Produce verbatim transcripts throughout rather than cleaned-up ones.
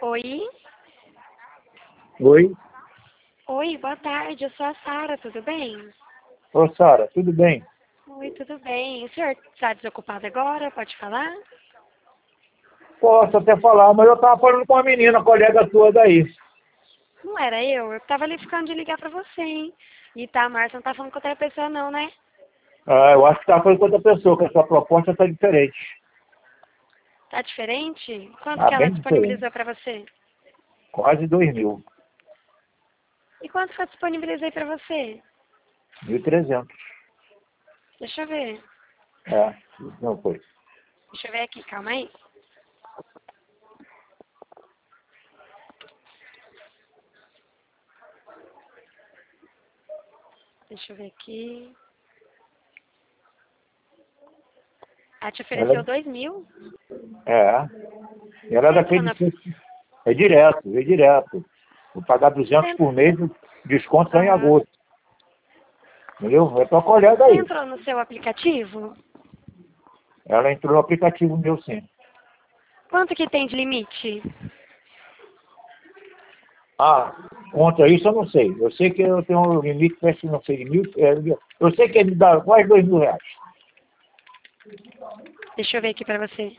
Oi? Oi? Oi, boa tarde. Eu sou a Sara, tudo bem? Ô, Sara, tudo bem? Oi, tudo bem. O senhor está desocupado agora? Pode falar? Posso até falar, mas eu tava falando com uma menina, colega tua daí. Não era eu? Eu tava ali ficando de ligar pra você, hein? E tá, a Márcia não tá falando com outra pessoa não, né? Ah, eu acho que tava falando com outra pessoa, que a sua proposta tá diferente. Tá diferente? Quanto Ah, que ela bem diferente. disponibilizou pra você? Quase dois mil. E quanto que eu disponibilizei pra você? Mil e trezentos. Deixa eu ver. É, não foi. Deixa eu ver aqui, calma aí. Deixa eu ver aqui. Ela te Ela, ofereceu dois mil? é. Ela é Você entrou na... daquele. É direto, é direto. Vou pagar Você, duzentos en- por mês, o desconto só em Aham. agosto. Entendeu? É tua colega Você aí. entrou no seu aplicativo? Ela entrou no aplicativo meu, sim. Quanto que tem de limite? Ah, contra isso eu não sei. Eu sei que eu tenho um limite, parece que não sei, de mil. é, Eu sei que ele dá quase dois mil reais. Deixa eu ver aqui pra você.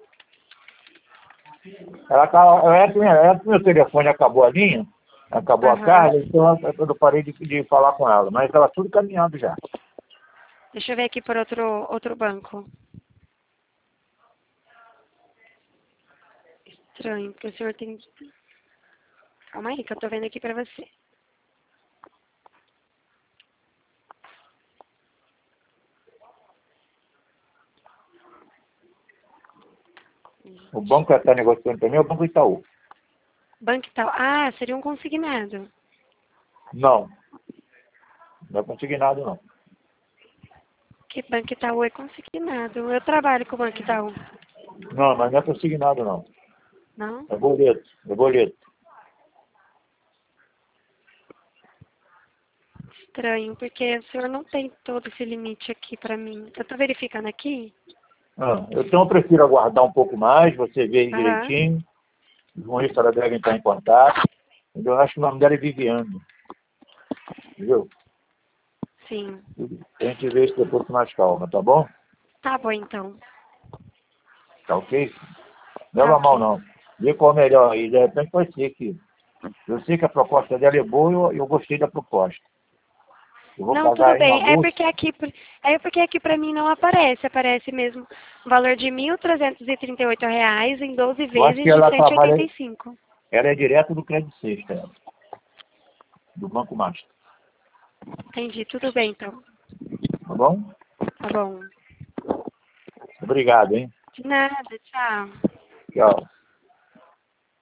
Ela tá, ela, ela, meu telefone acabou a linha, acabou a Aham. carga, então eu eu parei de, de falar com ela. Mas ela tudo caminhando já. Deixa eu ver aqui por outro, outro banco. Estranho, porque o senhor tem... Calma aí, que eu tô vendo aqui pra você. O banco que ela está negociando também é o Banco Itaú. Banco tal. Ah, seria um consignado. Não, não é consignado não. Que Banco Itaú é consignado. Eu trabalho com o Banco Itaú. Não, mas não é consignado não. Não? É boleto, é boleto. Estranho, porque o senhor não tem todo esse limite aqui pra mim. Eu tô verificando aqui. Ah, então eu prefiro aguardar um pouco mais, você vê aí Aham. direitinho. Os monistas devem estar em contato. Eu acho que o nome dela é Viviane. Entendeu? Sim. A gente vê isso depois com mais calma, tá bom? Tá bom, então. Tá ok? Não Tá leva mal ok. não. Vê qual é melhor aí. De repente pode ser que. Eu sei que a proposta dela é boa e eu, eu gostei da proposta. Eu vou Não, tudo pagar em bem. É agosto. porque aqui, é porque aqui pra mim não aparece. Aparece mesmo o valor de mil trezentos e trinta e oito reais em doze Eu acho vezes que de ela sete e oitenta trabalha. e cinco. Ela é direto do Crédito Sexta, ela, do Banco Master. Entendi. Tudo bem, então. Tá bom? Tá bom. Obrigado, hein? De nada. Tchau. Tchau.